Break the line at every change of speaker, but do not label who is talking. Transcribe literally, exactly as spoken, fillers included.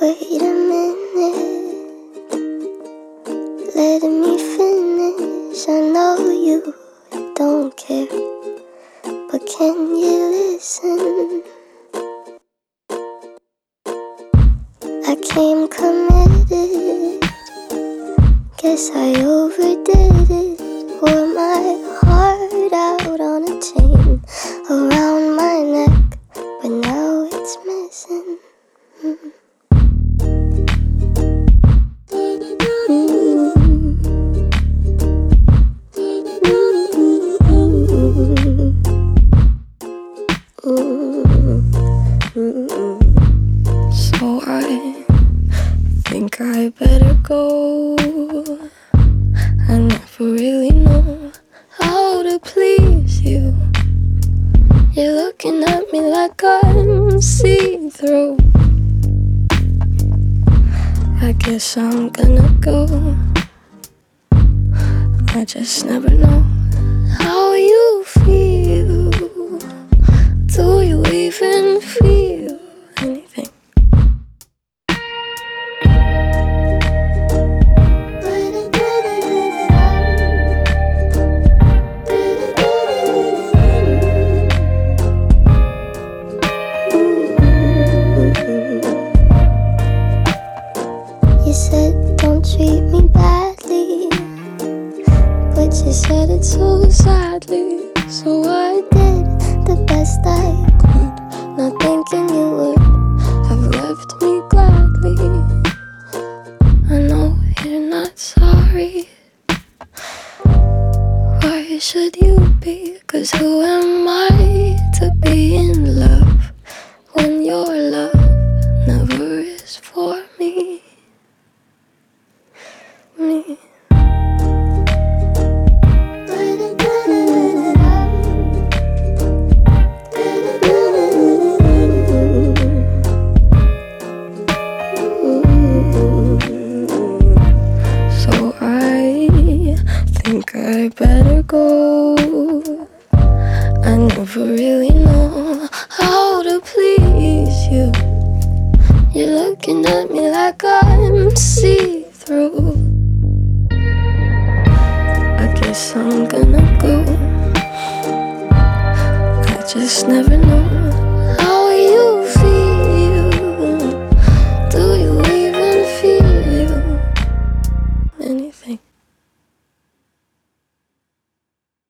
Wait a minute, let me finish. I know you don't care, but can you listen? I came committed, guess I overdid it. Wore my heart out on a chain around my neck, but now it's missing. Mm. So I think I better go. I never really know how to please you. You're looking at me like I'm see-through. I guess I'm gonna go. I just never know how you feel. Do you even feel anything? You said don't treat me badly, but you said it so sadly. So I did the best I could, not thinking you would have left me gladly. I know you're not sorry. Why should you be? 'Cause who am I to be in love when your love never is for me? Me. So I think I better go. I never really know how to please you. You're looking at me like I'm see-through. I guess I'm gonna go. I just never know